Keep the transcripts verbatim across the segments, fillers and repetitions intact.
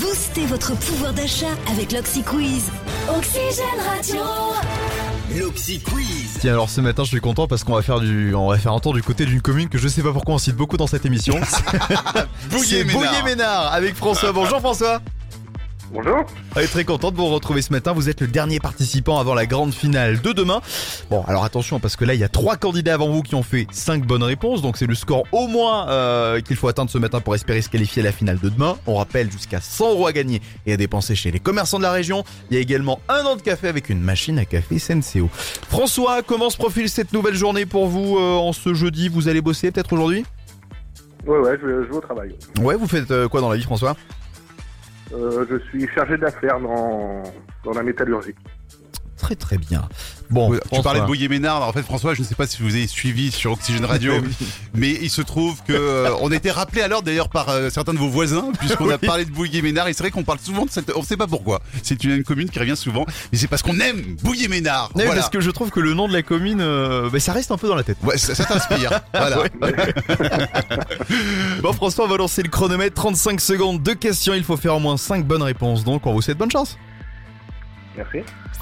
Boostez votre pouvoir d'achat avec l'Oxy Quiz. Oxygène Radio. L'Oxy Quiz. Tiens, alors ce matin je suis content parce qu'on va faire du, on va faire un tour du côté d'une commune que je sais pas pourquoi on cite beaucoup dans cette émission. C'est Bouillé-Ménard avec François. Bonjour François. Bonjour. On est très content de vous retrouver ce matin. Vous êtes le dernier participant avant la grande finale de demain. Bon, alors attention parce que là il y a trois candidats avant vous qui ont fait cinq bonnes réponses. Donc c'est le score au moins euh, qu'il faut atteindre ce matin pour espérer se qualifier à la finale de demain. On rappelle jusqu'à cent euros à gagner et à dépenser chez les commerçants de la région. Il y a également un an de café avec une machine à café Senseo. François, comment se profile cette nouvelle journée pour vous euh, en ce jeudi? Vous allez bosser peut-être aujourd'hui? Ouais, ouais, je, je vais au travail. Ouais, vous faites euh, quoi dans la vie François? Euh, je suis chargé d'affaires dans, dans la métallurgie. Très très bien. Bon, tu François. parlais de Bouillé-Ménard. En fait, François, je ne sais pas si vous avez suivi sur Oxygène Radio, mais il se trouve que euh, on a été rappelé à l'heure d'ailleurs par euh, certains de vos voisins, puisqu'on a parlé de Bouillé-Ménard. Et c'est vrai qu'on parle souvent de cette. On ne sait pas pourquoi. C'est une, une commune qui revient souvent, mais c'est parce qu'on aime Bouillé-Ménard. Oui, Voilà. parce que je trouve que le nom de la commune, euh, bah, ça reste un peu dans la tête. Ouais, ça, ça t'inspire. Voilà. Ouais. Bon, François, on va lancer le chronomètre. trente-cinq secondes, deux questions. Il faut faire au moins cinq bonnes réponses. Donc, on vous souhaite bonne chance. Merci.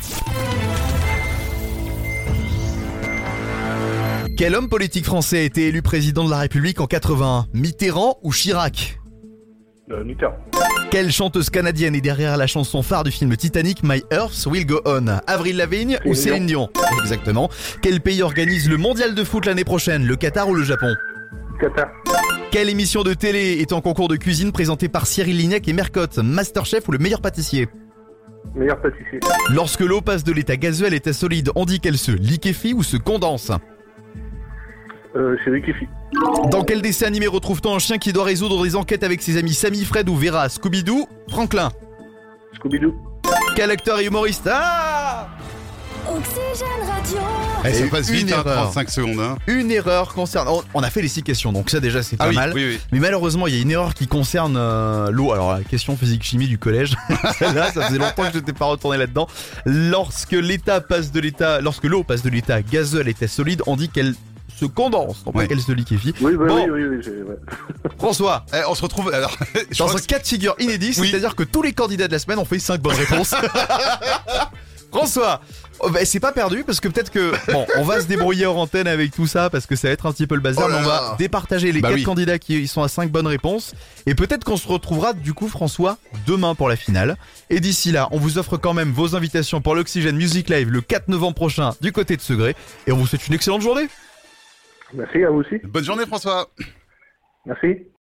Quel homme politique français a été élu président de la République en quatre-vingt-un? Mitterrand ou Chirac? Euh, Mitterrand. Quelle chanteuse canadienne est derrière la chanson phare du film Titanic, My Earth Will Go On? Avril Lavigne ou Céline Dion? Exactement. Quel pays organise le mondial de foot l'année prochaine? Le Qatar ou le Japon? Qatar. Quelle émission de télé est en concours de cuisine présentée par Cyril Lignac et Mercotte? Masterchef ou le meilleur pâtissier? Meilleur pâtissier. Lorsque l'eau passe de l'état gazeux à l'état solide, on dit qu'elle se liquéfie ou se condense? Euh, chez Rikifi. Dans quel dessin animé retrouve-t-on un chien qui doit résoudre des enquêtes avec ses amis Sammy, Fred ou Vera? Scooby-Doo, Franklin? Scooby-Doo. Quel acteur et humoriste? Ah Oxygène Radio. Eh, ça Et passe une vite, hein, erreur. trente-cinq secondes. Hein. Une erreur concernant... On a fait les six questions, donc ça déjà c'est pas Ah oui, mal. oui, oui. Mais malheureusement, il y a une erreur qui concerne euh, l'eau. Alors, la question physique-chimie du collège. Celle-là, ça faisait longtemps que je n'étais pas retourné là-dedans. Lorsque l'état passe de l'état, lorsque l'eau passe de l'état gazeux à l'état solide, on dit qu'elle se condense, non pas Ouais. qu'elle se liquéfie. Oui, bah, Bon. oui, oui, oui, j'ai, ouais. François, Eh, on se retrouve. Alors, je dans crois un que cas de figure inédit, Oui. c'est-à-dire que tous les candidats de la semaine ont fait cinq bonnes réponses. François, oh, bah, c'est pas perdu parce que peut-être que bon, on va se débrouiller hors antenne avec tout ça parce que ça va être un petit peu le bazar, Oh là mais on là. va départager les Bah quatre oui. candidats qui sont à cinq bonnes réponses et peut-être qu'on se retrouvera du coup François demain pour la finale. Et d'ici là, on vous offre quand même vos invitations pour l'Oxygène Music Live le quatre novembre prochain du côté de Segré et on vous souhaite une excellente journée. Merci à vous aussi. bonne journée, François. Merci.